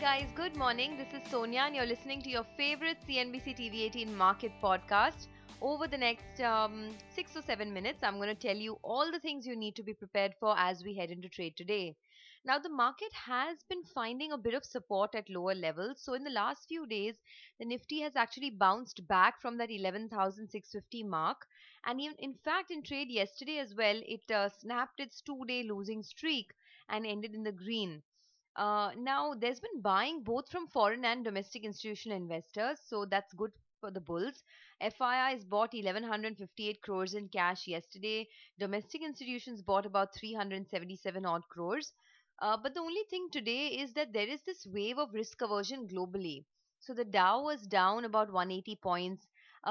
guys, good morning. This is Sonia, and you're listening to your favorite CNBC TV 18 market podcast. Over the next 6 or 7 minutes, I'm going to tell you all the things you need to be prepared for as we head into trade today. Now, the market has been finding a bit of support at lower levels. So, in the last few days, the Nifty has actually bounced back from that 11,650 mark. And even, in fact, in trade yesterday as well, it snapped its 2 day losing streak and ended in the green. Now, there's been buying both from foreign and domestic institutional investors, so that's good for the bulls. FII has bought 1158 crores in cash yesterday. Domestic institutions bought about 377 odd crores. But the only thing today is that there is this wave of risk aversion globally. So the Dow was down about 180 points.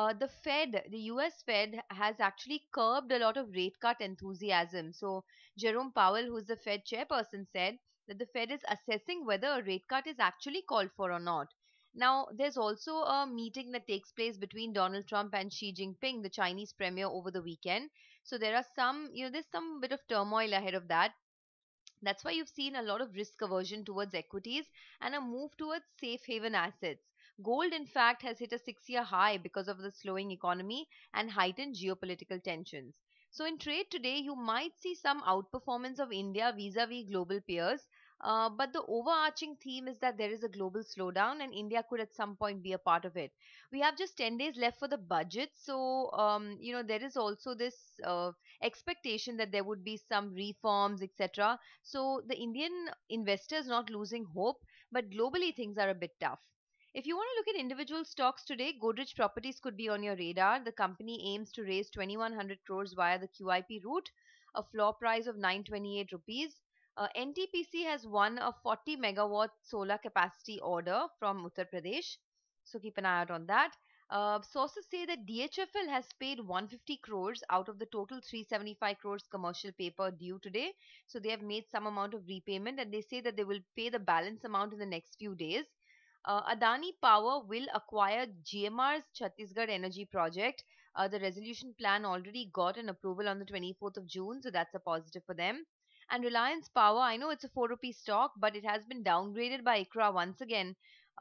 The US Fed, has actually curbed a lot of rate cut enthusiasm. So Jerome Powell, who's the Fed chairperson, said that the Fed is assessing whether a rate cut is actually called for or not. Now, there's also a meeting that takes place between Donald Trump and Xi Jinping, the Chinese premier, over the weekend. So there are there's some bit of turmoil ahead of that. That's why you've seen a lot of risk aversion towards equities and a move towards safe haven assets. Gold, in fact, has hit a 6 year high because of the slowing economy and heightened geopolitical tensions. So, in trade today, you might see some outperformance of India vis a vis global peers. But the overarching theme is that there is a global slowdown and India could at some point be a part of it. We have just 10 days left for the budget. So, there is also this expectation that there would be some reforms, etc. So the Indian investors not losing hope, but globally things are a bit tough. If you want to look at individual stocks today, Godrej Properties could be on your radar. The company aims to raise 2100 crores via the QIP route, a floor price of 928 rupees. NTPC has won a 40 megawatt solar capacity order from Uttar Pradesh, so keep an eye out on that. Sources say that DHFL has paid 150 crores out of the total 375 crores commercial paper due today. So they have made some amount of repayment and they say that they will pay the balance amount in the next few days. Adani Power will acquire GMR's Chhattisgarh Energy Project. The resolution plan already got an approval on the 24th of June, so that's a positive for them. And Reliance Power, I know it's a 4 rupee stock, but it has been downgraded by ICRA once again.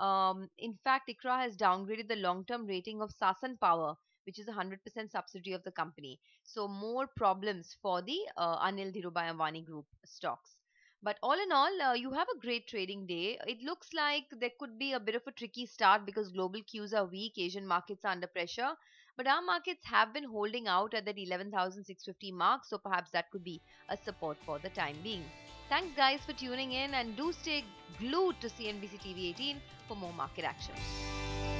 In fact, ICRA has downgraded the long term rating of Sasan Power, which is a 100% subsidiary of the company. So, more problems for the Anil Dhirubhai Ambani Group stocks. But all in all, you have a great trading day. It looks like there could be a bit of a tricky start because global cues are weak, Asian markets are under pressure. But our markets have been holding out at that 11,650 mark, so perhaps that could be a support for the time being. Thanks, guys, for tuning in, and do stay glued to CNBC TV 18 for more market action.